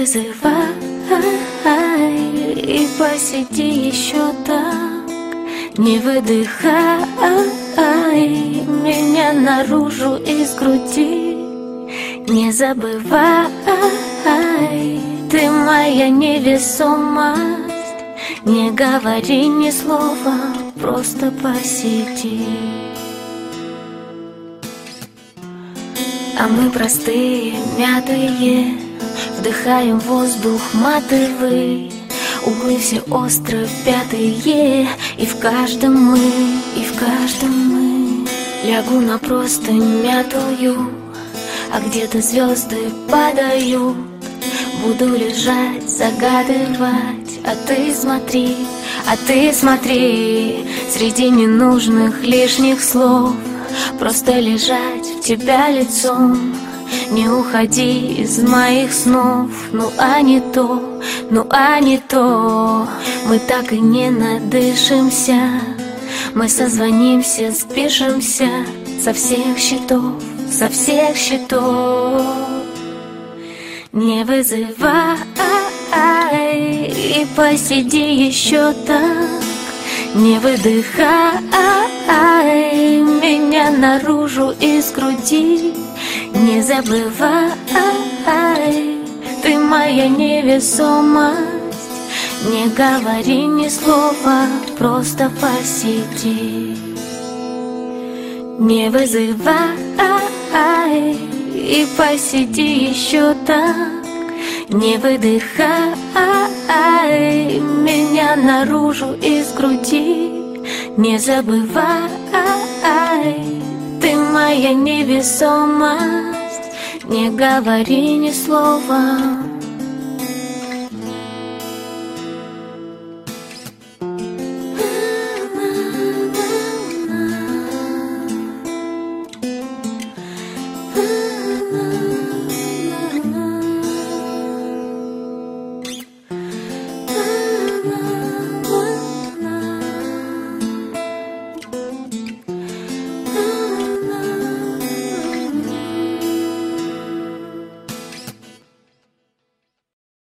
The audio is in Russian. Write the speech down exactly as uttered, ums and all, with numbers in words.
вызывай и посиди еще так. Не выдыхай меня наружу из груди. Не забывай, ты моя невесомость. Не говори ни слова, просто посиди. А мы простые, мятые, вдыхаем воздух матовый. Углы все острые, пятые, и в каждом мы, и в каждом мы. Лягу на простынь мятую, а где-то звезды падают. Буду лежать, загадывать, а ты смотри, а ты смотри. Среди ненужных лишних слов просто лежать в тебя лицом. Не уходи из моих снов, ну а не то, ну а не то. Мы так и не надышимся, мы созвонимся, спишемся со всех счетов, со всех счетов. Не вызывай и посиди еще так. Не выдыхай меня наружу из груди. Не забывай, ты моя невесомость. Не говори ни слова, просто посиди. Не вызывай и посиди еще так. Не выдыхай меня наружу из груди. Не забывай, ты моя невесомость. Не говори ни слова.